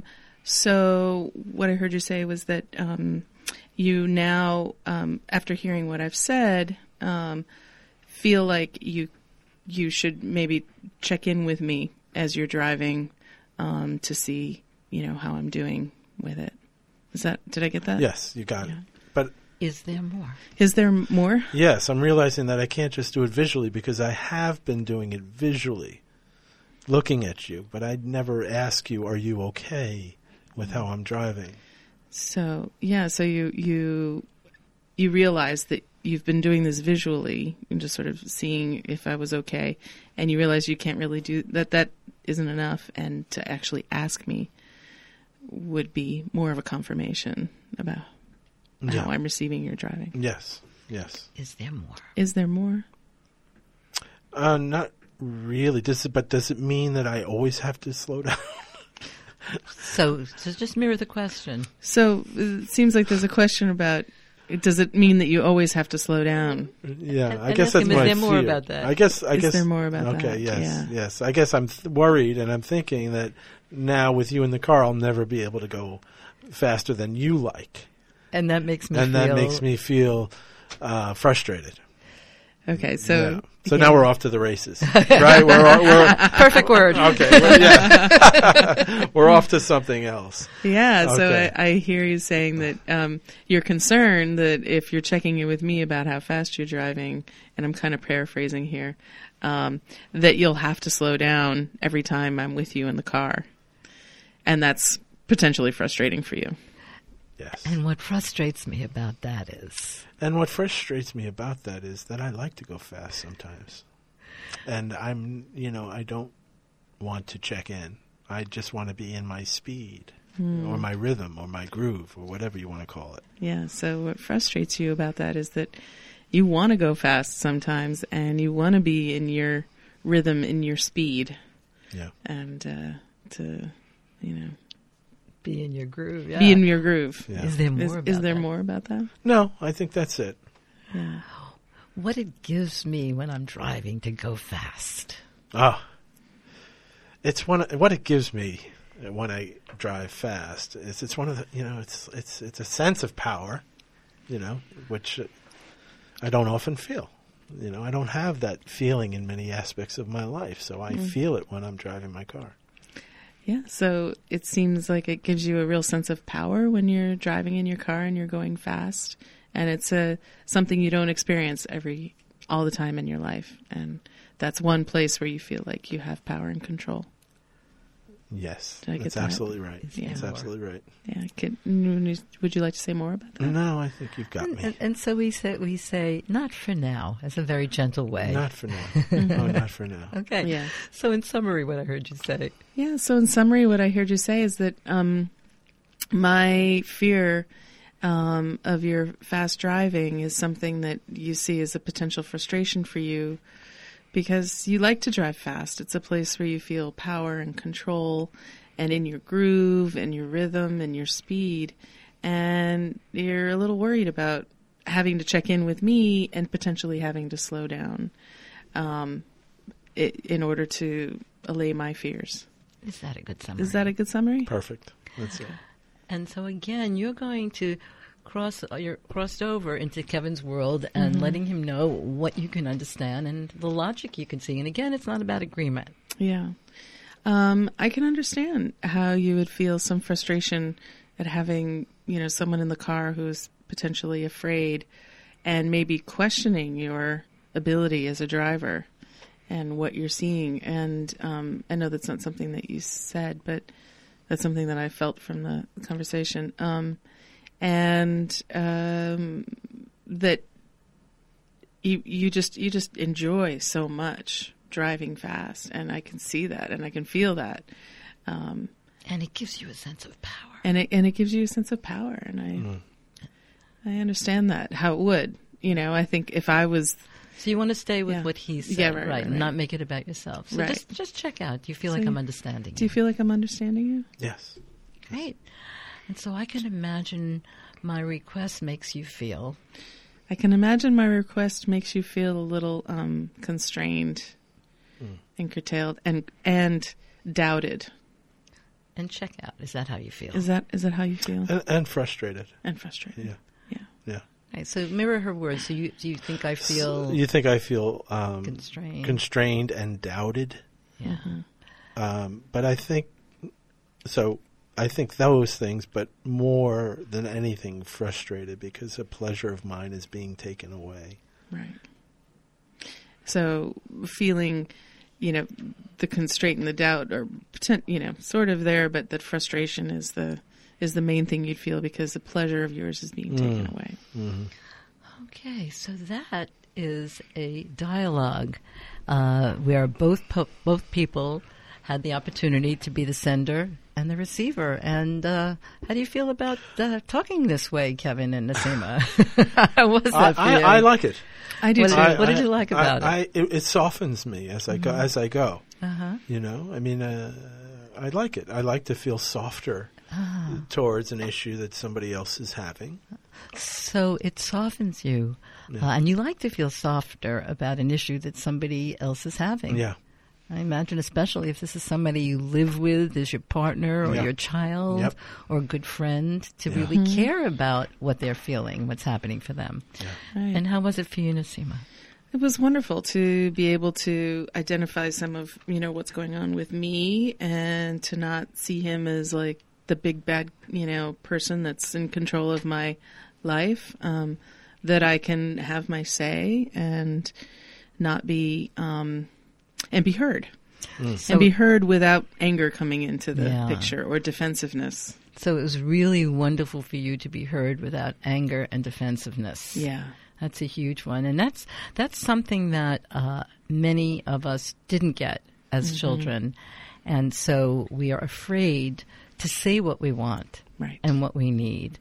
so what I heard you say was that um, you now, um, after hearing what I've said, um, feel like you you should maybe check in with me as you're driving um, to see, you know, how I'm doing with it. Is that? Did I get that? Yes, you got it. But Is there more? Is there more? yes, I'm realizing that I can't just do it visually because I have been doing it visually, looking at you, but I'd never ask you, are you okay with how I'm driving? So yeah, so you you you realize that you've been doing this visually and just sort of seeing if I was okay, and you realize you can't really do that. That isn't enough, and to actually ask me would be more of a confirmation about Yeah. how I'm receiving your driving. Yes, yes. Is there more? Is there more? Uh, not really. Does it, but does it mean that I always have to slow down? So, so just mirror the question. So it seems like there's a question about. Does it mean that you always have to slow down? Yeah, And- I and guess ask that's him, is my there more fear. about that? I guess. I Is guess there more about okay, that? yes, Yeah. yes. I guess I'm th- worried, and I'm thinking that now with you in the car, I'll never be able to go faster than you like, And that makes me and feel... that makes me feel uh, frustrated. Okay, so Yeah. So yeah. now we're off to the races, right? We're we're Perfect word. okay. We're, yeah, we're off to something else. Yeah, so Okay. I, I hear you saying that um, you're concerned that if you're checking in with me about how fast you're driving, and I'm kind of paraphrasing here, um, that you'll have to slow down every time I'm with you in the car. And that's potentially frustrating for you. Yes. And what frustrates me about that is... And what frustrates me about that is that I like to go fast sometimes. And I'm, you know, I don't want to check in. I just want to be in my speed or my rhythm or my groove or whatever you want to call it. Yeah, so what frustrates you about that is that you want to go fast sometimes, and you want to be in your rhythm, in your speed, Yeah. and uh, to, you know, Be in your groove. Yeah. be in your groove. Yeah. Is there more Is, about is there that? more about that? No, I think that's it. Yeah. What it gives me when I'm driving to go fast. Ah, it's one. What it gives me when I drive fast is it's one of the. You know, it's it's it's a sense of power. You know, which I don't often feel. You know, I don't have that feeling in many aspects of my life, so I Mm. feel it when I'm driving my car. Yeah, so it seems like it gives you a real sense of power when you're driving in your car and you're going fast, and it's a something you don't experience every all the time in your life, and that's one place where you feel like you have power and control. Yes, Did I get that's that? absolutely right. Yeah. That's absolutely right. Yeah, could, would you like to say more about that? No, I think you've got And, me. and, and so we say, we say, not for now, as a very gentle way. Not for now. Oh, not for now. Okay. Yeah. So in summary, what I heard you say. Yeah, so in summary, what I heard you say is that um, my fear um, of your fast driving is something that you see as a potential frustration for you because you like to drive fast. It's a place where you feel power and control and in your groove and your rhythm and your speed. And you're a little worried about having to check in with me and potentially having to slow down um, it, in order to allay my fears. Is that a good summary? Is that a good summary? Perfect. That's it. And so again, you're going to cross you're crossed over into Kevin's world and letting him know what you can understand and the logic you can see. And again, it's not about agreement. Yeah. Um, I can understand how you would feel some frustration at having, you know, someone in the car who's potentially afraid and maybe questioning your ability as a driver and what you're seeing. And um, I know that's not something that you said, but that's something that I felt from the conversation. Um, and um, that you you just you just enjoy so much driving fast, and I can see that, and I can feel that, um, And it gives you a sense of power. and it and it gives you a sense of power, and I Mm. I understand that how it would, you know. I think if I was So you want to stay with Yeah. what he said, Yeah, right, right, and right. not make it about yourself. So Right. just just check out. Do you feel So like you- I'm understanding do you feel like I'm understanding you? Yes. Great. And so I can imagine my request makes you feel. I can imagine my request makes you feel a little um, constrained Mm. and curtailed and and doubted. And check out. Is that how you feel? Is that is that how you feel? And, and frustrated. And frustrated. Yeah. Yeah. Yeah. Right, so mirror her words. So you do you think I feel You think I feel um, constrained? constrained and doubted? yeah. Um, but I think so. I think those things, but more than anything, frustrated because a pleasure of mine is being taken away. Right. So feeling, you know, the constraint and the doubt are, potent- you know, sort of there, but that frustration is the is the main thing you'd feel because the pleasure of yours is being taken Mm. away. Mm-hmm. Okay, so that is a dialogue uh, where both po- both people had the opportunity to be the sender and the receiver. And uh, how do you feel about uh, talking this way, Kevin and Nasima? How was I, that for I, you? I like it. I do What too. did- what did you like about I, it? I, it? It softens me as I go. As I go, Uh-huh. you know. I mean, uh, I like it. I like to feel softer Ah. towards an issue that somebody else is having. So it softens you. Yeah. Uh, and you like to feel softer about an issue that somebody else is having. Yeah. I imagine especially if this is somebody you live with as your partner or Yeah. your child Yep. or a good friend, to Yeah. really care about what they're feeling, what's happening for them. Right. And how was it for you, Nasima? It was wonderful to be able to identify some of, you know, what's going on with me and to not see him as like the big bad, you know, person that's in control of my life, um, that I can have my say and not be, um, and be heard. So, and be heard without anger coming into the Yeah. picture or defensiveness. so it was really wonderful for you to be heard without anger and defensiveness. Yeah. That's a huge one. And that's that's something that uh, many of us didn't get as Mm-hmm. children. And so we are afraid to say what we want Right. and what we need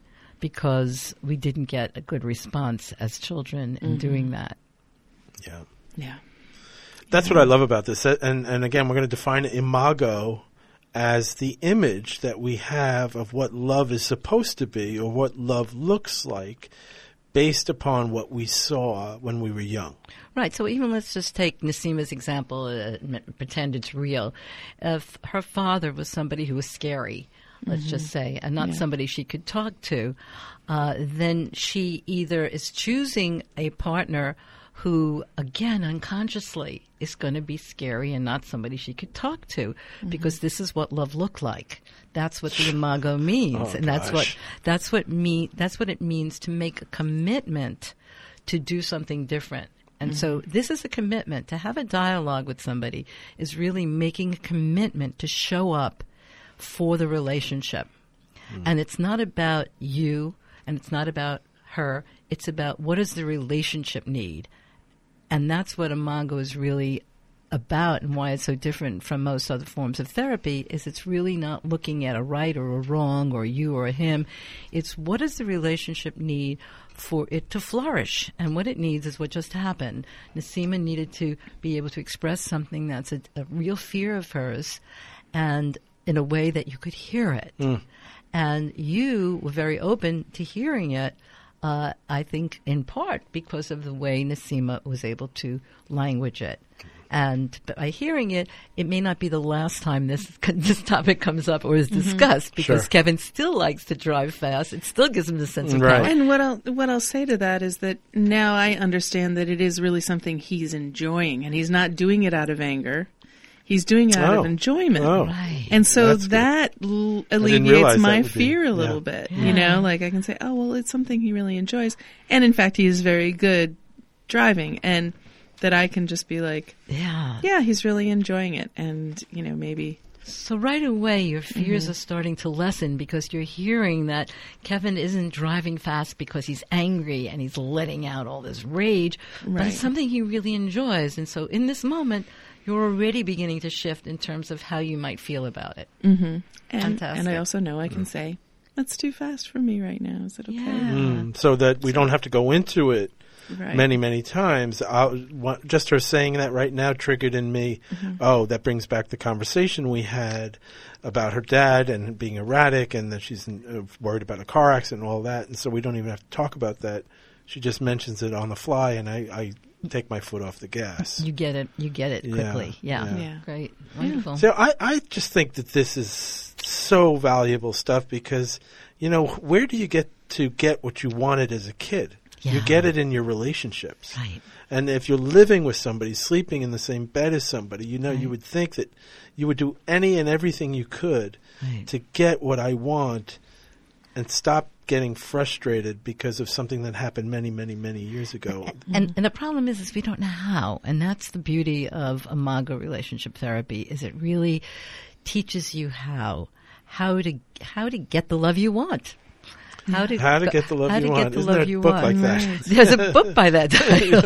because we didn't get a good response as children in doing that. Yeah. Yeah. That's what I love about this. And, and again, we're going to define imago as the image that we have of what love is supposed to be or what love looks like based upon what we saw when we were young. Right. So even let's just take Nasima's example, uh, m- pretend it's real. If her father was somebody who was scary, let's mm-hmm. just say, and not yeah. somebody she could talk to, uh, then she either is choosing a partner who, again, unconsciously is going to be scary and not somebody she could talk to, mm-hmm. because this is what love looked like. That's what the imago means, oh, and that's gosh. what that's what me that's what it means to make a commitment to do something different. And mm-hmm. so this is a commitment. To have a dialogue with somebody is really making a commitment to show up for the relationship. Mm-hmm. And it's not about you, and it's not about her. It's about what does the relationship need. And that's what imago is really about, and why it's so different from most other forms of therapy is it's really not looking at a right or a wrong or you or a him. It's what does the relationship need for it to flourish, and what it needs is what just happened. Nasima needed to be able to express something that's a, a real fear of hers, and in a way that you could hear it. Mm. And you were very open to hearing it. Uh, I think in part because of the way Nasima was able to language it. And by hearing it, it may not be the last time this this topic comes up or is discussed, mm-hmm. because sure. Kevin still likes to drive fast. It still gives him the sense of right. power. And what I'll, what I'll say to that is that now I understand that it is really something he's enjoying, and he's not doing it out of anger. He's doing it out oh. of enjoyment. Oh. Right. And so That's that l- realize alleviates that my would be- fear a yeah. little bit. Yeah. You know, like I can say, oh, well, it's something he really enjoys. And in fact, he is very good driving. And that I can just be like, Yeah. yeah, he's really enjoying it. And, you know, maybe. So right away, your fears Mm-hmm. are starting to lessen because you're hearing that Kevin isn't driving fast because he's angry and he's letting out all this rage, but Right. it's something he really enjoys. And so in this moment, you're already beginning to shift in terms of how you might feel about it. Mm-hmm. And, Fantastic. and I also know I can say, that's too fast for me right now. Is it okay? Yeah. Mm, so that we don't have to go into it Right. many, many times. I'll, what, just her saying that right now triggered in me, Mm-hmm. oh, that brings back the conversation we had about her dad and being erratic and that she's uh, worried about a car accident and all that. And so we don't even have to talk about that. She just mentions it on the fly, and I, I take my foot off the gas. You get it. You get it Yeah, quickly. Yeah. yeah. Yeah. Great. Wonderful. So I, I just think that this is so valuable stuff because, you know, where do you get to get what you wanted as a kid? You Yeah. get it in your relationships. Right. And if you're living with somebody, sleeping in the same bed as somebody, you know, you Right. would think that you would do any and everything you could Right. to get what I want and stop getting frustrated because of something that happened many, many, many years ago. And, and the problem is, is we don't know how, and that's the beauty of imago relationship therapy. Is it really teaches you how, how to how to get the love you want, how to How to get the love how you to want. Get the Isn't love there a you book want. like that? Right. There's a book by that title.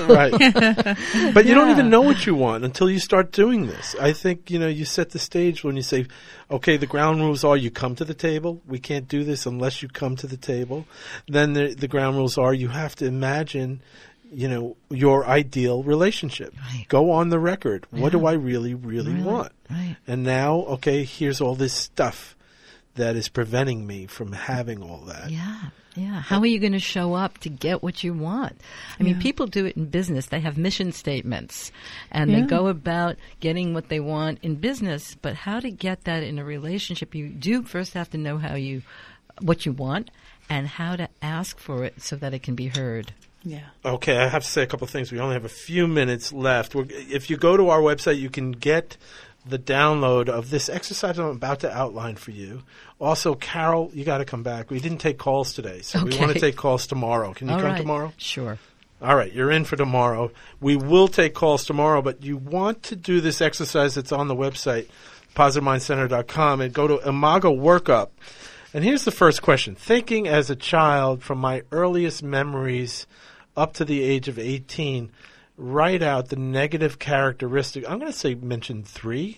Right. But you don't Yeah. even know what you want until you start doing this. I think, you know, you set the stage when you say, okay, the ground rules are you come to the table. We can't do this unless you come to the table. Then the, the ground rules are you have to imagine, you know, your ideal relationship. Right. Go on the record. What Yeah. do I really, really, Really, want? right. And now, okay, here's all this stuff that is preventing me from having all that. Yeah, yeah. How are you going to show up to get what you want? I mean, Yeah. people do it in business. They have mission statements, and Yeah. they go about getting what they want in business. But how to get that in a relationship? You do first have to know how you, what you want, and how to ask for it so that it can be heard. Yeah. Okay, I have to say a couple of things. We only have a few minutes left. We're, if you go to our website, you can get the download of this exercise I'm about to outline for you. Also, Carol, you got to come back. We didn't take calls today, so we Okay. want to take calls tomorrow. Can you All come right. tomorrow? Sure. All right, you're in for tomorrow. We will take calls tomorrow, but you want to do this exercise that's on the website, positive mind center dot com, and go to Imago Workup. And here's the first question. Thinking as a child from my earliest memories up to the age of eighteen, write out the negative characteristic. I'm going to say mention three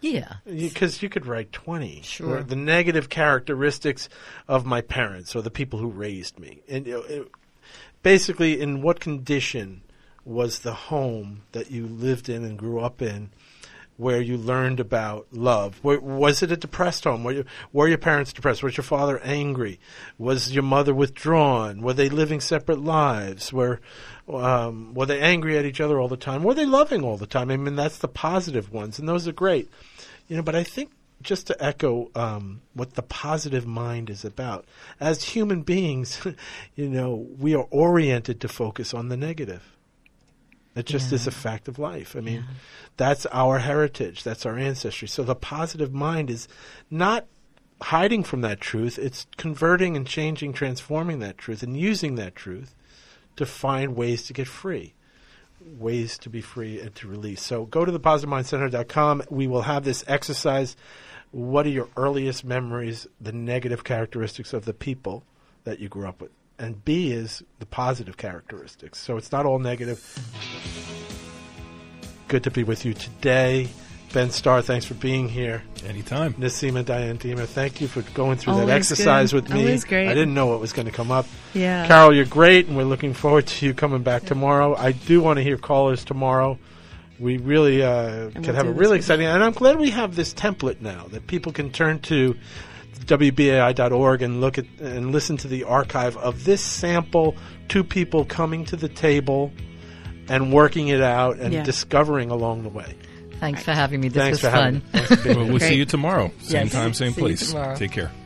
Yeah. Because you could write twenty. Sure. Or the negative characteristics of my parents or the people who raised me. And you know, it, basically, in what condition was the home that you lived in and grew up in where you learned about love? Were, was it a depressed home? Were, you, were your parents depressed? Was your father angry? Was your mother withdrawn? Were they living separate lives? Were um, were they angry at each other all the time? Were they loving all the time? I mean, that's the positive ones, and those are great. You know, but I think just to echo um, what the positive mind is about, as human beings, you know, we are oriented to focus on the negative. It just Yeah. is a fact of life. I mean, Yeah. that's our heritage. That's our ancestry. So the positive mind is not hiding from that truth. It's converting and changing, transforming that truth, and using that truth to find ways to get free, ways to be free and to release. So go to the positive mind center dot com. We will have this exercise. What are your earliest memories, the negative characteristics of the people that you grew up with? And B is the positive characteristics. So it's not all negative. Good to be with you today. Ben Starr, thanks for being here. Anytime. Nassima Diane Dima, thank you for going through Always that exercise good. with me. Always great. I didn't know what was going to come up. Yeah. Carol, you're great, and we're looking forward to you coming back tomorrow. I do want to hear callers tomorrow. We really uh, can we'll have do a this really with exciting, and I'm glad we have this template now that people can turn to W B A I dot org and look at and listen to the archive of this sample, two people coming to the table and working it out and Yeah. discovering along the way. Thanks for having me. This Thanks was for having fun. me. Thanks for being Well, we'll see Great. you tomorrow. Same Yes. time, same See you place. tomorrow. Take care.